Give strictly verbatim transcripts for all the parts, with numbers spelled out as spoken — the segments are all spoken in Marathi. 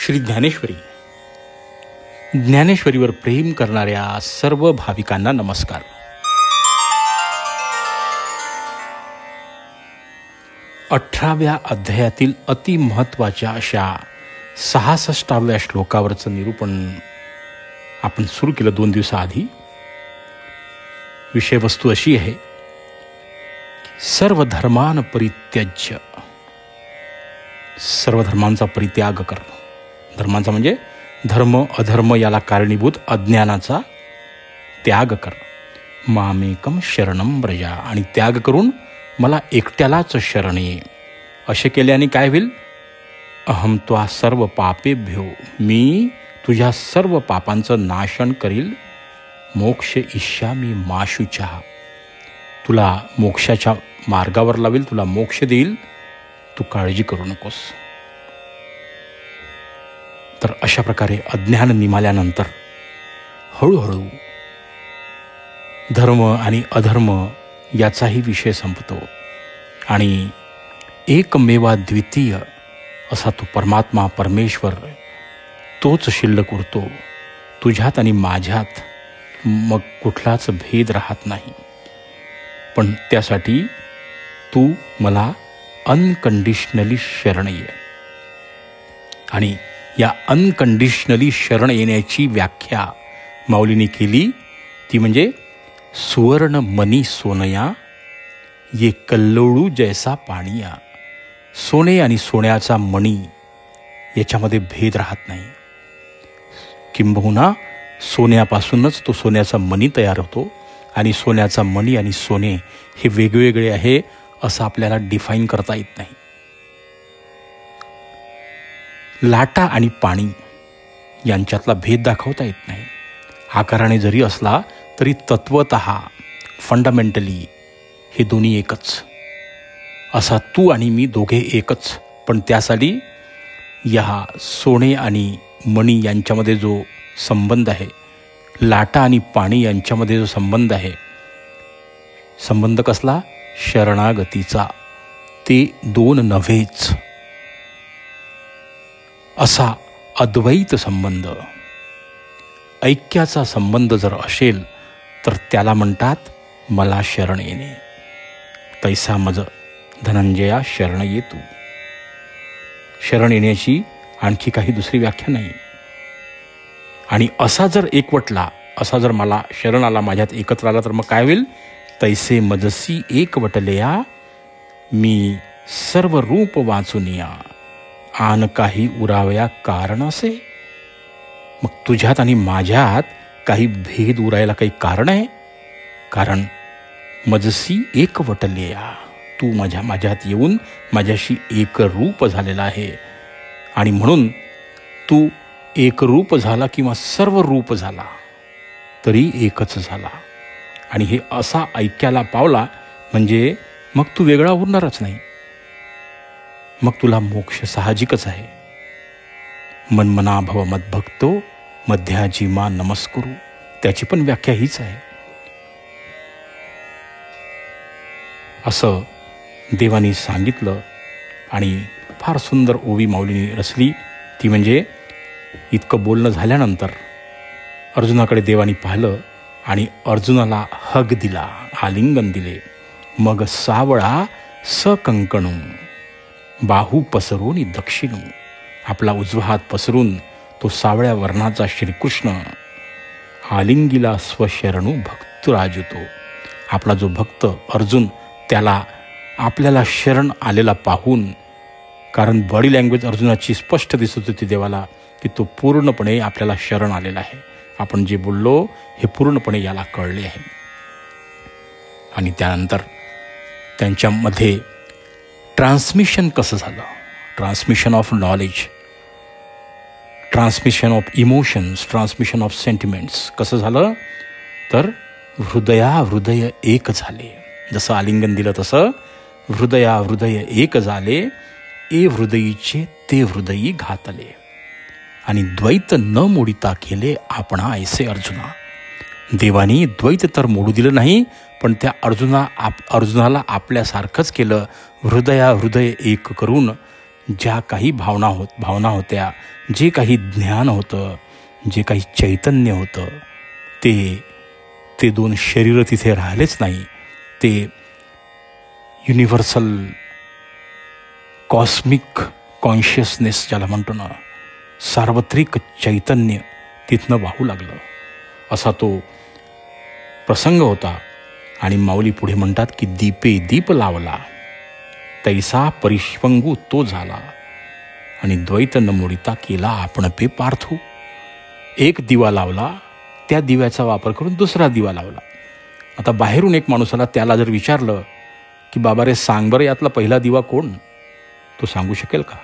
श्री ज्ञानेश्वरी. ज्ञानेश्वरीवर प्रेम करणाऱ्या सर्व भाविकांना नमस्कार. अठराव्या अध्यायातील अतिमहत्त्वाच्या अशा सहासष्टाव्या श्लोकावरचं निरूपण आपण सुरू केलं दोन दिवसाआधी. विषयवस्तू अशी आहे, सर्व धर्मान परित्यज्य. सर्व धर्मांचा परित्याग कर. धर्मांचा म्हणजे धर्म अधर्म याला कारणीभूत अज्ञानाचा त्याग कर. मामेकम शरणम व्रजा. आणि त्याग करून मला एकट्यालाच शरण ये. असे केल्याने काय होईल? अहम त्वा सर्व पापेभ्यो. मी तुझ्या सर्व पापांचं नाशन करील. मोक्ष इष्यामी मा शुचः. तुला मोक्षाच्या मार्गावर लावेल, तुला मोक्ष देईल, तू काळजी करू नकोस. तर अशा प्रकारे अज्ञान निमाल्यानंतर हळूहळू धर्म आणि अधर्म याचाही विषय संपतो आणि एकमेवा द्वितीय असा तो परमात्मा परमेश्वर तोच शिल्लक उरतो. तुझ्यात आणि माझ्यात मग कुठलाच भेद राहत नाही. पण त्यासाठी तू मला अनकंडिशनली शरण ये. आणि या अनकंडिशनली शरण येण्याची व्याख्या माऊलीने केली, ती म्हणजे सुवर्ण मनी सोनया ये कल्लोळू जैसा पाणिया. सोने आणि सोन्याचा मणी याच्यामध्ये भेद राहत नाही. किंबहुना सोन्यापासूनच तो सोन्याचा मणी तयार होतो आणि सोन्याचा मणी आणि सोने हे वेगवेगळे आहे असं आपल्याला डिफाईन करता येत नाही. लाटा आणि पाणी यांच्यातला भेद दाखवता येत नाही. आकाराने जरी असला तरी तत्वतः फंडामेंटली हे दोन्ही एकच. असा तू आणि मी दोघे एकच. पण त्यासाठी या सोने आणि मणी यांच्यामध्ये जो संबंध आहे, लाटा आणि पाणी यांच्यामध्ये जो संबंध आहे, संबंध कसला? शरणागतीचा. ते दोन नव्हेच, असा अद्वैत संबंध, ऐक्याचा संबंध जर असेल तर त्याला म्हणतात मला शरण येणे. तैसा मज धनंजया शरण ये तू. शरण येण्याची आणखी काही दुसरी व्याख्या नाही. आणि असा जर एकवटला, असा जर मला शरण आला, माझ्यात एकत्र आला, तर मग काय होईल? तैसे मजसी एकवटलेया मी सर्व रूप वाचून या. आन काही उरावया कारण असे. मग तुझ्यात आणि माझ्यात काही भेद उरायला काही कारण आहे? कारण मजसी एकवटलेया, तू माझ्या माझ्यात येऊन माझ्याशी एकरूप झालेला आहे. आणि म्हणून तू एकरूप झाला किंवा सर्व रूप झाला तरी एकच झाला. आणि हे असा ऐक्याला पावला म्हणजे मग तू वेगळा होणारच नाही. मग तुला मोक्ष साहजिकच आहे. मनमना भव मद्भक्तो मध्याजी मा नमस्कुरु. त्याची पण व्याख्या हीच आहे. असं देवानी सांगितलं आणि फार सुंदर ओवी माऊलीने रचली. ती म्हणजे इतकं बोलणं झाल्यानंतर अर्जुनाकडे देवानी पाहिलं आणि अर्जुनाला हग दिला, आलिंगन दिले. मग सावळा सकंकणू बाहू पसरून दक्षिणू. आपला उजवा हात पसरून तो सावळ्या वर्णाचा श्रीकृष्ण आलिंगीला स्वशरणू भक्त राजतो. आपला जो भक्त अर्जुन, त्याला आपल्याला शरण आलेला पाहून, कारण बॉडी लँग्वेज अर्जुनाची स्पष्ट दिसत होती देवाला की तो पूर्णपणे आपल्याला शरण आलेला आहे. आपण जे बोललो हे पूर्णपणे याला कळले आहे. आणि त्यानंतर त्यांच्यामध्ये ट्रान्समिशन कसं झालं? Transmission of knowledge, transmission of emotions, transmission of sentiments कसं झालं? तर हृदया हृदय एक झाले. जसं आलिंगन दिलं तसं हृदया हृदय एक झाले. ए हृदयीचे ते हृदयी घातले. आणि द्वैत न मोडिता केले आपणा ऐसे अर्जुना. देवानी द्वैत तर मोडू दिलं नाही, पण त्या अर्जुना आप अर्जुनाला आपल्यासारखंच केलं. हृदया हृदय एक करून ज्या काही भावना होत भावना होत्या, जे काही ज्ञान होतं, जे काही चैतन्य होतं, ते ते दोन शरीरं तिथे राहिलेच नाही. ते युनिव्हर्सल कॉस्मिक कॉन्शियसनेस ज्याला म्हणतो ना, सार्वत्रिक चैतन्य तिथनं वाहू लागलं. असा तो प्रसंग होता. आणि माऊली पुढे म्हणतात की दीपे दीप लावला, तैसा परिष्वंगू तो झाला, आणि द्वैत न मोडिता केला आपण पे पार्थू. एक दिवा लावला, त्या दिव्याचा वापर करून दुसरा दिवा लावला. आता बाहेरून एक माणूस आला, त्याला जर विचारलं की बाबा रे सांग बरं यातला पहिला दिवा कोण, तो सांगू शकेल का?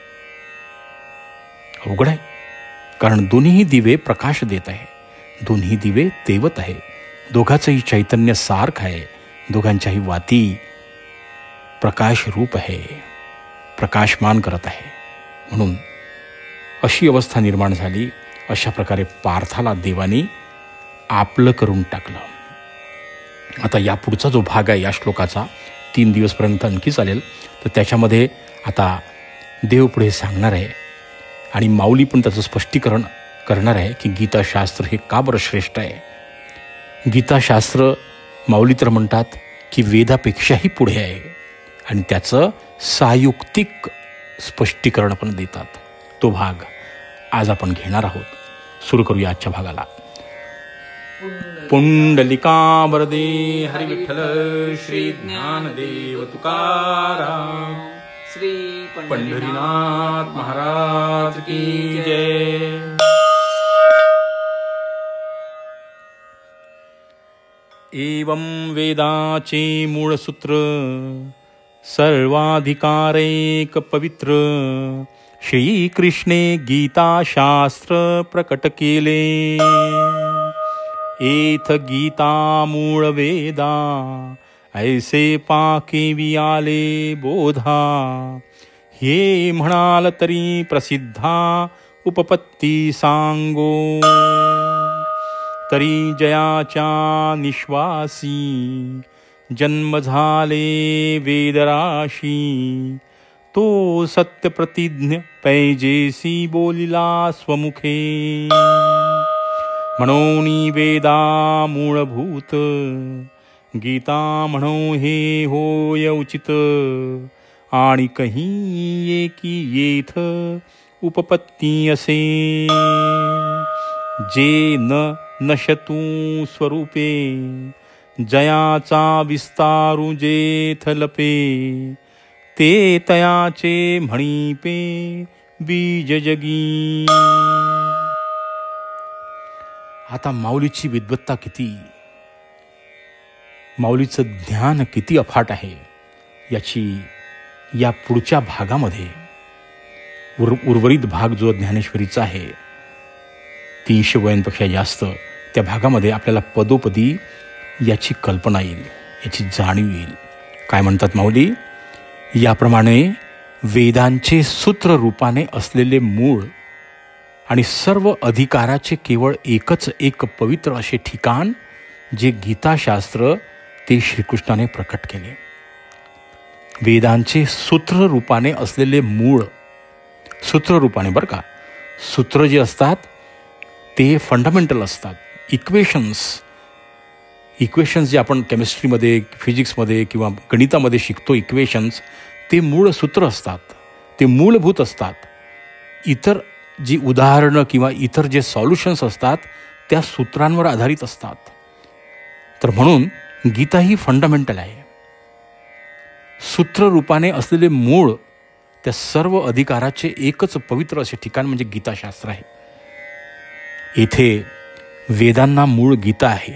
अवघड आहे. कारण दोन्ही दिवे प्रकाश देत आहे, दोन्ही दिवे तेवत आहे, दोघांचंही चैतन्य सारखं आहे, दोघांच्याही वाती प्रकाश रूप आहे, प्रकाशमान करत आहे. म्हणून अशी अवस्था निर्माण झाली. अशा प्रकारे पार्थाला देवानी आपलं करून टाकलं. आता या पुढचा जो भाग आहे या श्लोकाचा, तीन दिवसपर्यंत आणखी चालेल, तर त्याच्यामध्ये आता देव पुढे सांगणार आहे आणि माऊली पण त्याचं स्पष्टीकरण करणार आहे की गीताशास्त्र हे का बरं श्रेष्ठ आहे. गीताशास्त्र माऊली तर म्हणतात की वेदापेक्षाही पुढे आहे आणि त्याचं सायुक्तिक स्पष्टीकरण पण देतात. तो भाग आज आपण घेणार आहोत. सुरू करूया आजच्या भागाला. पुंडलिका वरदे हरी विठ्ठल श्री ज्ञानदेव तुकाराम श्री पंढरीनाथ महाराज की जय. एवं वेदाचे मूळ सूत्र सर्वाधिकारैक पवित्र श्रीकृष्णे गीताशास्त्र प्रकट केले. एथ गीता मूळ वेदा ऐसे पाके आले बोधा. हे म्हणाल तरी प्रसिद्धा उपपत्ती सांगो. तरी जयाच्या निश्वासी जन्म झाले वेदराशी. तो सत्य प्रतिज्ञ पैजेसी बोलिला स्वमुखे. म्हणून वेदा मूळभूत गीता म्हणो हे होय उचित. आणि कही एकी येथ उपपत्ती असे. जे न नशतू स्वरूपे जयाचा विस्तारू जेथ लपे. ते तयाचे म्हणीपे बीज जगी. आता माऊलीची विद्वत्ता किती, माऊलीचं ज्ञान किती अफाट आहे याची या पुढच्या भागामध्ये, उर उर्वरित भाग जो ज्ञानेश्वरीचा आहे तीनशे वयांपेक्षा जास्त, त्या भागामध्ये आपल्याला पदोपदी याची कल्पना येईल, याची जाणीव येईल. काय म्हणतात माऊली? याप्रमाणे वेदांचे सूत्र रूपाने असलेले मूळ आणि सर्व अधिकाराचे केवळ एकच एक पवित्र असे ठिकाण जे गीताशास्त्र ते श्रीकृष्णाने प्रकट केले. वेदांचे सूत्र रूपाने असलेले मूळ, सूत्र रूपाने बरं का, सूत्र जे असतात ते फंडामेंटल असतात. इक्वेशन्स इक्वेशन्स जे आपण केमिस्ट्रीमध्ये, फिजिक्समध्ये किंवा गणितामध्ये शिकतो, इक्वेशन्स ते मूळ सूत्र असतात, ते मूलभूत असतात. इतर जी उदाहरणं किंवा इतर जे सॉल्युशन्स असतात त्या सूत्रांवर आधारित असतात. तर म्हणून गीता ही फंडामेंटल आहे. सूत्ररूपाने असलेले मूळ त्या सर्व अधिकाराचे एकच पवित्र असे ठिकाण म्हणजे गीताशास्त्र आहे. येथे वेदांना मूळ गीता आहे.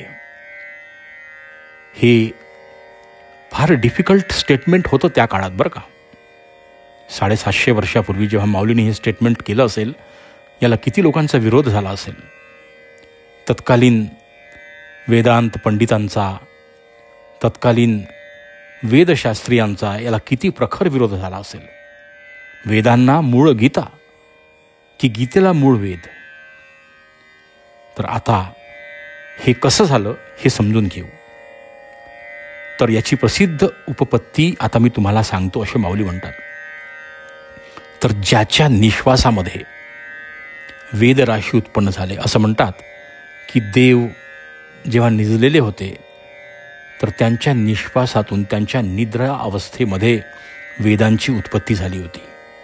हे फार डिफिकल्ट स्टेटमेंट होतं त्या काळात बरं का. साडेसातशे वर्षापूर्वी जेव्हा माऊलीने हे स्टेटमेंट केलं असेल, याला किती लोकांचा विरोध झाला असेल. तत्कालीन वेदांत पंडितांचा, तत्कालीन वेदशास्त्रियांचा याला किती प्रखर विरोध झाला असेल. वेदांना मूळ गीता की गीतेला मूळ वेद. तर आता हे कसं झालं हे समजून घेऊ. तर याची प्रसिद्ध उपपत्ती आता मी तुम्हाला सांगतो असे माऊली म्हणतात. तर ज्याच्या निश्वासामध्ये वेदराशी उत्पन्न झाले. असं म्हणतात की देव जेव्हा निजलेले होते तर त्यांच्या निश्वासातून, त्यांच्या निद्रा अवस्थेमध्ये वेदांची उत्पत्ती झाली होती.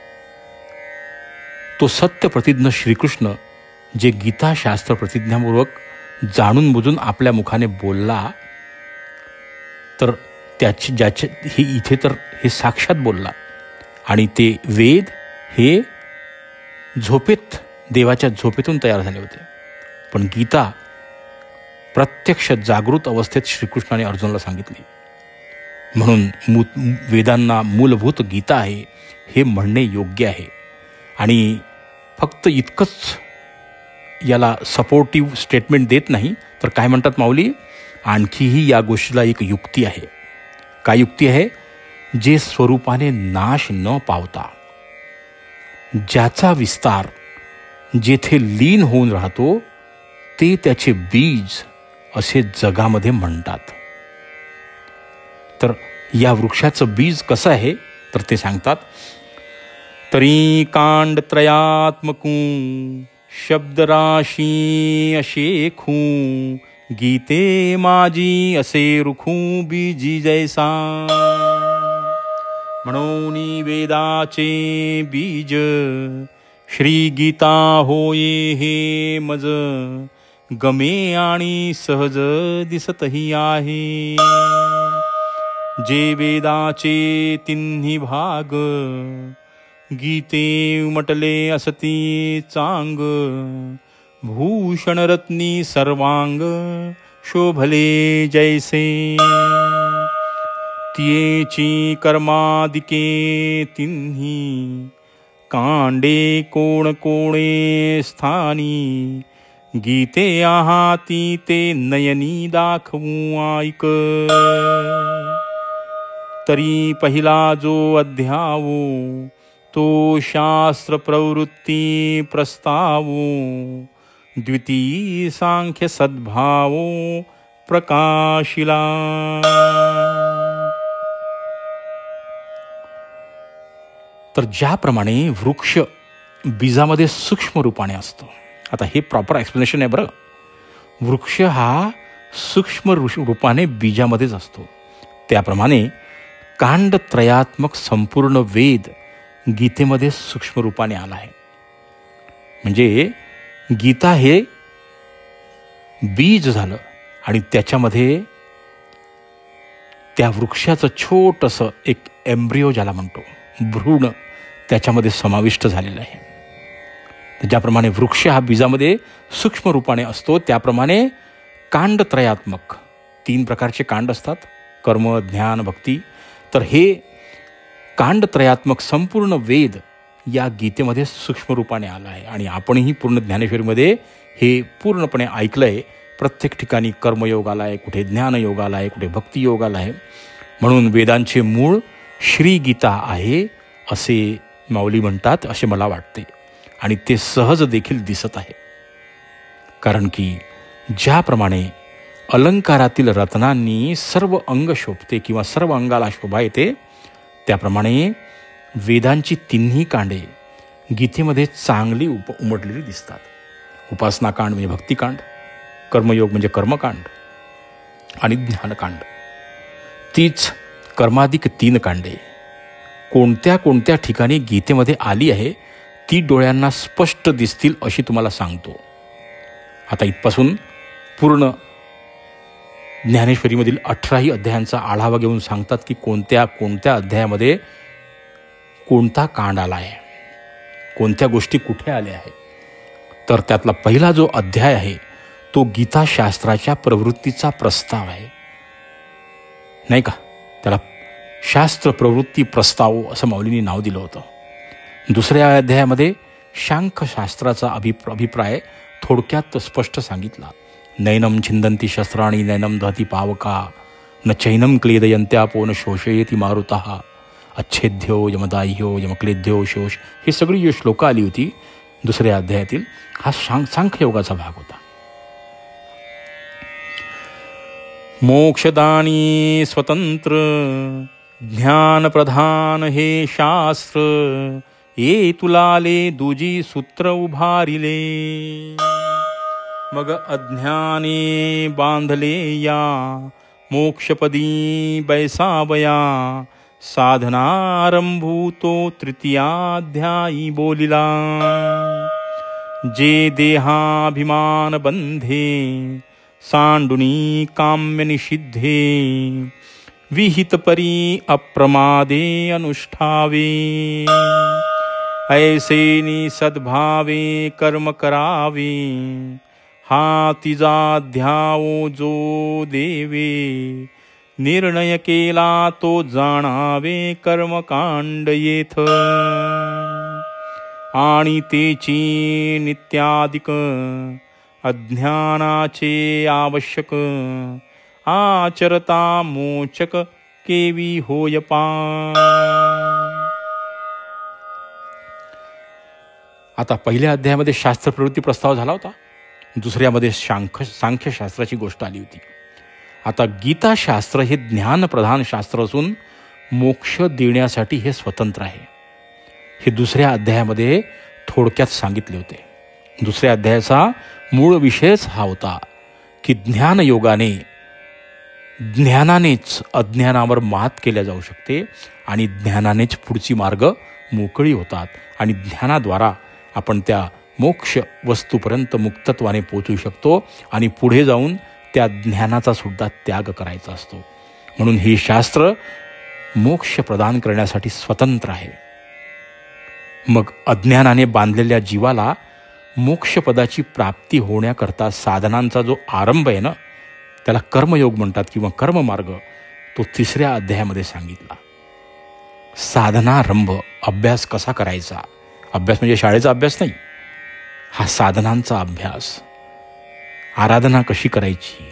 तो सत्य प्रतिज्ञ श्रीकृष्ण जे गीताशास्त्र प्रतिज्ञापूर्वक जाणून बुजून आपल्या मुखाने बोलला, तर त्याची ज्याचे हे इथे तर हे साक्षात बोलला. आणि ते वेद हे झोपेत, देवाच्या झोपेतून तयार झाले होते. पण गीता प्रत्यक्ष जागृत अवस्थेत श्रीकृष्णाने अर्जुनाला सांगितली. म्हणून मू वेदांना मूलभूत गीता आहे हे म्हणणे योग्य आहे. आणि फक्त इतकंच याला सपोर्टिव्ह स्टेटमेंट देत नाही, तर काय म्हणतात माऊली, आणखीही या गोष्टीला एक युक्ती आहे. काय युक्ती आहे? जे स्वरूपाने नाश न पावता, ज्याचा विस्तार जेथे लीन होऊन राहतो, ते त्याचे बीज असे जगामध्ये म्हणतात. तर या वृक्षाचं बीज कसं आहे तर ते सांगतात, तरी कांड त्रयात्मकू शब्दराशी अशेखू गीते माझी असे रुखू बीजी जैसा. म्हणून वेदाचे बीज श्री गीता होये हे मज, गमे आणि सहज दिसतही आहे. जे वेदाचे तिन्ही भाग गीते उमटले असती चांग, भूषण रत्नी सर्वांग शोभले जैसे. तियेची कर्मादिके तिन्ही कांडे कोण कोणे स्थानी, गीते आहाती ते नयनी दाखवू ऐक. तरी पहिला जो अध्यावो तो शास्त्र प्रवृत्ती प्रस्तावो, द्वितीय सांख्य सद्भावो प्रकाशिला. तर ज्याप्रमाणे वृक्ष बीजामध्ये सूक्ष्म रूपाने असतो, आता हे प्रॉपर एक्सप्लेनेशन आहे बरं. वृक्ष हा सूक्ष्म रूपाने बीजामध्येच असतो, त्याप्रमाणे कांडत्रयात्मक संपूर्ण वेद गीतेमध्ये सूक्ष्म रूपाने आला आहे. म्हणजे गीता हे बीज झालं आणि त्याच्यामध्ये त्या वृक्षाचं छोटंसं एक एम्ब्रिओ ज्याला म्हणतो, भ्रूण त्याच्यामध्ये समाविष्ट झालेलं आहे. ज्याप्रमाणे वृक्ष हा बीजामध्ये सूक्ष्म रूपाने असतो, त्याप्रमाणे कांडत्रयात्मक तीन प्रकारचे कांड असतात, कर्म, ज्ञान, भक्ती. तर हे कांडत्रयात्मक संपूर्ण वेद या गीतेमध्ये सूक्ष्म रूपाने आला आहे. आणि आपणही पूर्ण ज्ञानेश्वरीमध्ये हे पूर्णपणे ऐकलं आहे. प्रत्येक ठिकाणी कर्मयोग आला आहे, कुठे ज्ञानयोग आला आहे, कुठे भक्तियोग आला आहे. म्हणून वेदांचे मूळ श्रीगीता आहे असे माऊली म्हणतात, असे मला वाटते. आणि ते सहज देखील दिसत आहे. कारण की ज्याप्रमाणे अलंकारातील रत्नांनी सर्व अंग शोभते किंवा सर्व अंगाला शोभा येते, त्याप्रमाणे वेदांची तिन्ही कांडे गीतेमध्ये चांगली उप उमटलेली दिसतात. उपासनाकांड म्हणजे भक्तिकांड, कर्मयोग म्हणजे कर्मकांड आणि ज्ञानकांड. तीच कर्माधिक तीन कांडे कोणत्या कोणत्या ठिकाणी गीतेमध्ये आली आहे ती डोळ्यांना स्पष्ट दिसतील अशी तुम्हाला सांगतो. आता इथपासून पूर्ण ज्ञानेश्वरीमधील अठराही अध्यायांचा आढावा घेऊन सांगतात की कोणत्या कोणत्या अध्यायामध्ये कोणता कांड आला आहे, कोणत्या गोष्टी कुठे आल्या आहेत. तर त्यातला पहिला जो अध्याय आहे तो गीताशास्त्राच्या प्रवृत्तीचा प्रस्ताव आहे, नाही का. त्याला शास्त्र प्रवृत्ती प्रस्ताव असं माऊलींनी नाव दिलं होतं. दुसऱ्या अध्यायामध्ये शांखशास्त्राचा अभिप्र अभिप्राय थोडक्यात स्पष्ट सांगितला. नैनम छिंदंती शस्त्राणी नैनम दहती पावका, न चैनम क्लेदयंत्यापो न शोषयति मारुतः, अच्छेद्यो यमदाह्यो यमक्लेद्यो शोष. ही सगळी जी श्लोकं आली होती दुसऱ्या अध्यायातील, हा सांख सांख्ययोगाचा भाग होता. मोक्षदानी स्वतंत्र ज्ञान प्रधान हे शास्त्र, ये तुलाले दुजी सूत्र उभारिले. मग अज्ञाने बांधले या मोक्षपदी बैसावया. साधनारंभूतो तृतीयाध्यायी बोलिला. जे देहाभिमान बंधे सांडुनी काम्य निषिद्धे. विहित परी अप्रमादे अनुष्ठावे. ऐसे सद्भावे कर्म करावे. हा तिजा ध्यावो जो देवे. निर्णय केला तो जाणावे कर्मकांड येथ. आणि तेची नित्यादिक अज्ञानाचे आवश्यक. आचरता मोचक केवी होय पा. आता पहिल्या अध्यायामध्ये शास्त्र प्रवृत्ती प्रस्ताव झाला होता. दुसऱ्यामध्ये सांख्य सांख्यशास्त्राची गोष्ट आली होती. आता गीताशास्त्र हे ज्ञानप्रधान शास्त्र असून मोक्ष देण्यासाठी हे स्वतंत्र आहे. हे दुसऱ्या अध्यायामध्ये थोडक्यात सांगितले होते. दुसऱ्या अध्यायाचा मूळ विषयच हा होता की ज्ञानयोगाने ज्ञानानेच अज्ञानावर मात केल्या जाऊ शकते आणि ज्ञानानेच पुढची मार्ग मोकळी होतात आणि ज्ञानाद्वारा आपण त्या मोक्ष वस्तूपर्यंत मुक्तत्वाने पोहोचू शकतो आणि पुढे जाऊन त्या ज्ञानाचा सुद्धा त्याग करायचा असतो. म्हणून हे शास्त्र मोक्ष प्रदान करण्यासाठी स्वतंत्र आहे. मग अज्ञानाने बांधलेल्या जीवाला मोक्षपदाची प्राप्ती होण्याकरता साधनांचा जो आरंभ आहे ना, त्याला कर्मयोग म्हणतात किंवा कर्ममार्ग, तो तिसऱ्या अध्यायामध्ये सांगितला. साधनारंभ, अभ्यास कसा करायचा. अभ्यास म्हणजे शाळेचा अभ्यास नाही, हा साधनांचा अभ्यास. आराधना कशी करायची,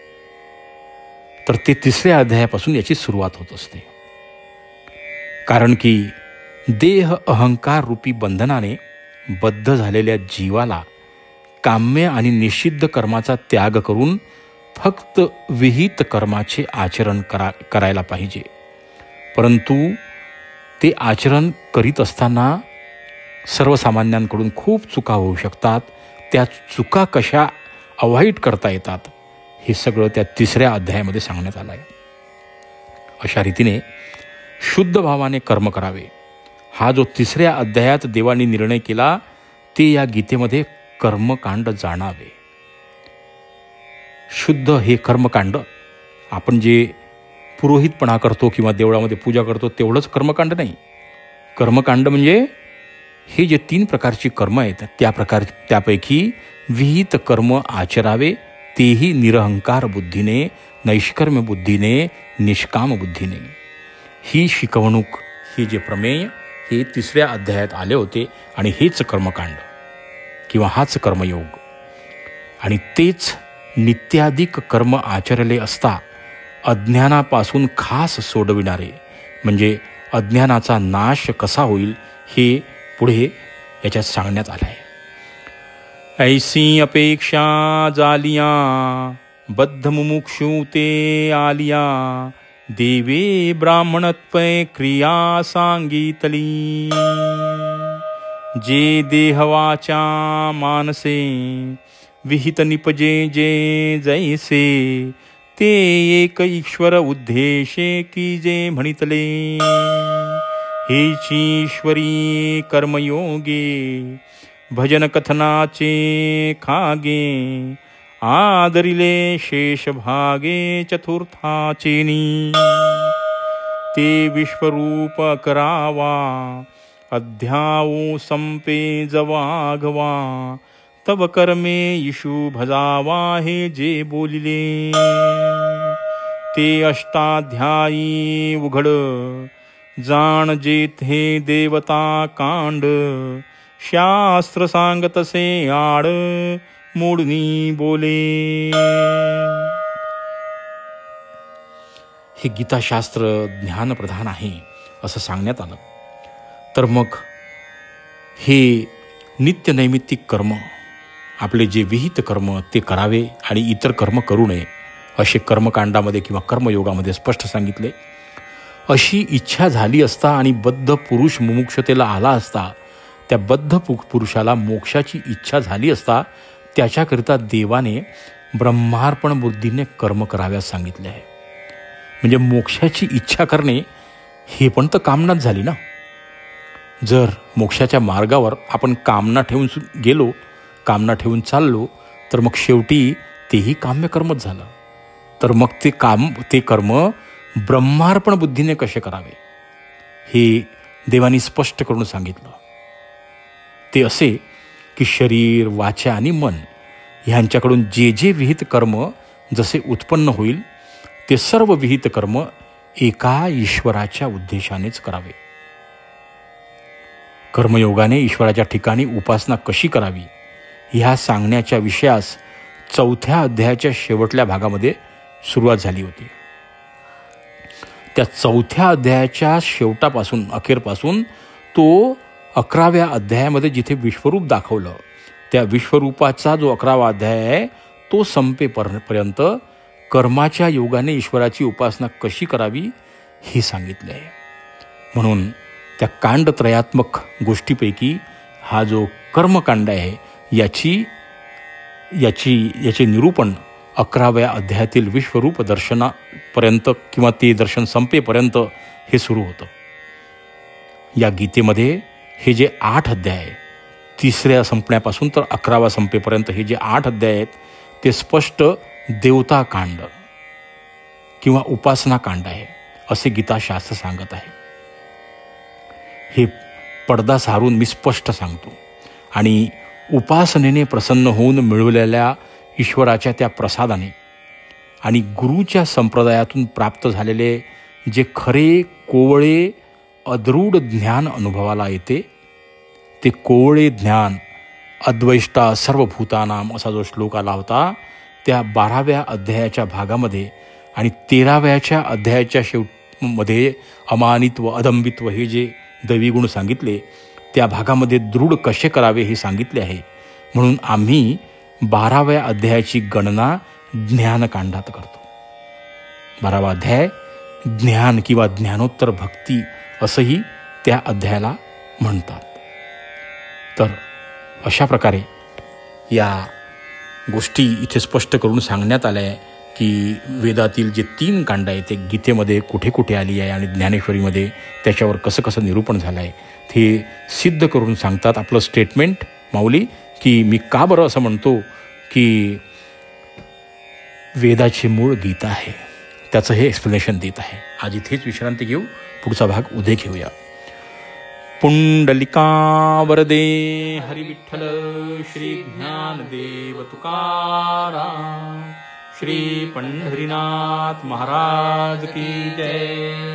तर ते तिसऱ्या अध्यायापासून याची सुरुवात होत असते. कारण की देह अहंकार रूपी बंधनाने बद्ध झालेल्या जीवाला काम्य आणि निषिद्ध कर्माचा त्याग करून फक्त विहित कर्माचे आचरण करा करायला पाहिजे. परंतु ते आचरण करीत असताना सर्वसामान्यांकडून खूप चुका होऊ शकतात. त्या चुका कशा अवॉइड करता येतात हे सगळं त्या तिसऱ्या अध्यायामध्ये सांगण्यात आलं आहे. अशा रीतीने शुद्ध भावाने कर्म करावे, हा जो तिसऱ्या अध्यायात देवाने निर्णय केला ते या गीतेमध्ये कर्मकांड जाणावे. शुद्ध हे कर्मकांड, आपण जे पुरोहितपणा करतो किंवा देवळामध्ये पूजा करतो तेवढंच कर्मकांड नाही. कर्मकांड म्हणजे हे जे तीन प्रकारची कर्म आहेत त्या प्रकार त्यापैकी विहित कर्म आचरावे, तेही निरहंकार बुद्धीने, नैष्कर्म्य बुद्धीने, निष्काम बुद्धीने. ही शिकवणूक, हे जे प्रमेय हे तिसऱ्या अध्यायात आले होते आणि हेच कर्मकांड किंवा हाच कर्मयोग. आणि तेच नित्याधिक कर्म आचरले असता अज्ञानापासून खास सोडविणारे, म्हणजे अज्ञानाचा नाश कसा होईल हे पुढे याच्यात सांगण्यात आलं आहे. ऐसी अपेक्षा जालिया बद्ध मुमुक्षु ते आलिया. देवे ब्राह्मणत्वय क्रिया सांगितली. जे देहवाचा मानसे विहित निपजे जे जैसे. ते एक ईश्वर उद्देशे की जे म्हणितले. हेची ईश्वरी कर्मयोगे भजन कथनाचे खागे. आदरिले शेष भागे चतुर्थाचेनी. ते विश्वरूप करावा अध्यावो संपे जवाघवा. तब कर्मे ईशु भजावा हे जे बोलिले. ते अष्टाध्यायी उघड जाण जेथे देवता कांड. शास्त्र सांगतसे आड मोडनी बोले. हे गीताशास्त्र ज्ञानप्रधान आहे असं सांगण्यात आलं. तर मग हे नित्यनैमित्तिक कर्म, आपले जे विहित कर्म ते करावे आणि इतर कर्म करू नये असे कर्मकांडामध्ये किंवा कर्मयोगामध्ये स्पष्ट सांगितले. अशी इच्छा झाली असता आणि बद्ध पुरुष मुमुक्षतेला आला असता, त्या बद्ध पुरुषाला मोक्षाची इच्छा झाली असता, त्याच्याकरिता देवाने ब्रह्मार्पण बुद्धीने कर्म कराव्यास सांगितले आहे. म्हणजे मोक्षाची इच्छा करणे हे पण तर कामनाच झाली ना. जर मोक्षाच्या मार्गावर आपण कामना ठेवून गेलो, कामना ठेवून चाललो, तर मग शेवटी तेही काम्यकर्मच झालं. तर मग ते काम ते कर्म ब्रह्मार्पण बुद्धीने कसे करावे हे देवानी स्पष्ट करून सांगितलं. ते असे की शरीर, वाचा आणि मन ह्यांच्याकडून जे जे विहित कर्म जसे उत्पन्न होईल, ते सर्व विहित कर्म एका ईश्वराच्या उद्देशानेच करावे. कर्मयोगाने ईश्वराच्या ठिकाणी उपासना कशी करावी ह्या सांगण्याच्या विषयास चौथ्या अध्यायाच्या शेवटल्या भागामध्ये सुरुवात झाली होती. त्या चौथ्या अध्यायाच्या शेवटापासून अखेरपासून तो अकराव्या अध्यायामध्ये जिथे विश्वरूप दाखवलं, त्या विश्वरूपाचा जो अकरावा अध्याय आहे तो संपेपर्यंत कर्माच्या योगाने ईश्वराची उपासना कशी करावी हे सांगितले आहे. म्हणून त्या कांडत्रयात्मक गोष्टीपैकी हा जो कर्मकांड आहे याची याची याचे निरूपण अकराव्या अध्यायातील विश्वरूप दर्शनापर्यंत किंवा ते दर्शन संपेपर्यंत हे सुरू होतं. या गीतेमध्ये हे जे आठ अध्याय आहे, तिसऱ्या संपण्यापासून तर अकरावा संपेपर्यंत हे जे आठ अध्याय आहेत ते स्पष्ट देवता कांड किंवा उपासना कांड आहे असे गीताशास्त्र सांगत आहे. हे पडदा सारून मी स्पष्ट सांगतो. आणि उपासनेने प्रसन्न होऊन मिळवलेल्या ईश्वराच्या त्या प्रसादाने आणि गुरुच्या संप्रदायातून प्राप्त झालेले जे खरे कोवळे अद्रूढ ज्ञान अनुभवाला येते, ते कोवळे ज्ञान अद्वैष्टा सर्वभूतानाम असा जो श्लोक आला होता, त्या बाराव्या अध्यायाच्या भागामध्ये आणि तेराव्याच्या अध्यायाच्या शेवटमध्ये अमानित्व, अदंबित्व हे जे दैवी गुण सांगितले, त्या भागामध्ये दृढ कसे करावे हे सांगितले आहे. म्हणून आम्ही बाराव्या अध्यायाची गणना ज्ञानकांडात करतो. बारावा अध्याय ज्ञान किंवा ज्ञानोत्तर भक्ती असंही त्या अध्यायाला म्हणतात. तर अशा प्रकारे या गोष्टी इथे स्पष्ट करून सांगण्यात आल्या आहे की वेदातील जे तीन कांड आहे ते गीतेमध्ये कुठे कुठे आली आहे आणि ज्ञानेश्वरीमध्ये त्याच्यावर कसं कसं निरूपण झालं आहे ते सिद्ध करून सांगतात. आपलं स्टेटमेंट माऊली की मी का बरं असं म्हणतो की वेदाचे मूळ गीता आहे, त्याचं हे एक्सप्लेनेशन देत आहे. आज इथेच विश्रांती घेऊ, पुढचा भाग उद्या घेऊया. पुंडलिका वरदे हरी विठ्ठल श्री ज्ञानदेव तुकाराम श्री पंढरीनाथ महाराज की जय.